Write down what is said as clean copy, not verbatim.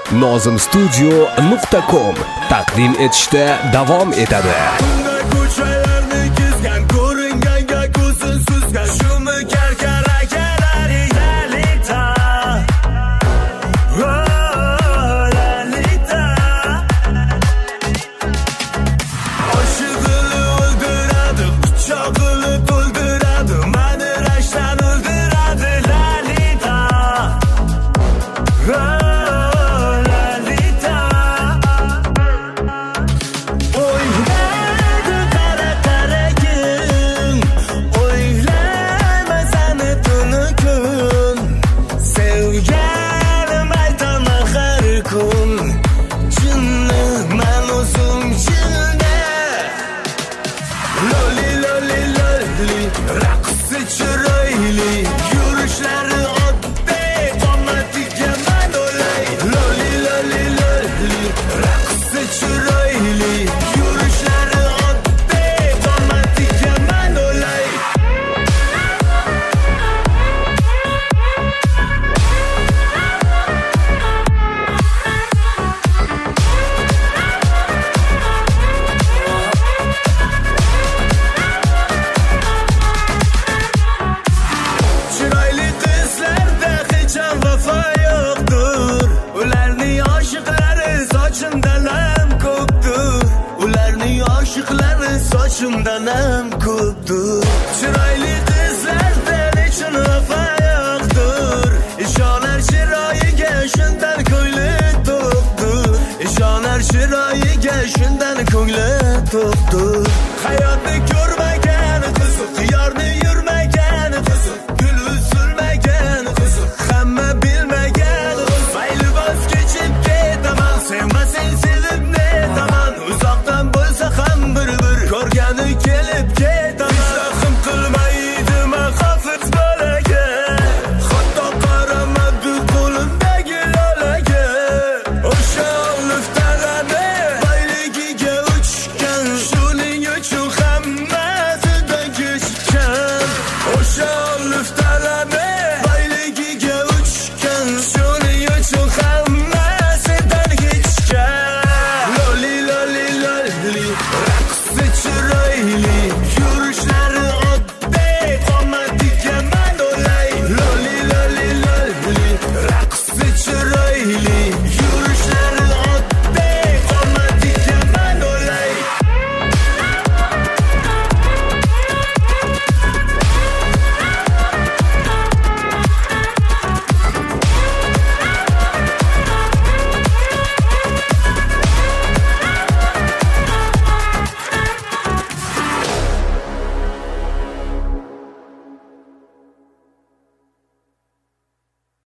nozimstudio.com taqdim etishda davom etadi. Ko'chalarni kezgan, ko'ringanga ko'zin suzgan, shumi karkarakalar Lalita. Lalita. Oshig'ini o'ldiradi, pichog'ini to'ldiradi, mani rashdan o'ldiradi Lalita. Raqsi chiroyli, yurishlari oddiy, qomatiga manolay. Loli loli loli, raqsi chiroyli, yurishlari oddiy, qomatiga manolay. Chiroyli qizlarda hech ham vafo yo'qdir. Ularning oshiqlari sochimdan ham ko'pdir. Ularning oshiqlari sochimdan ham ko'pdir. Chiroyli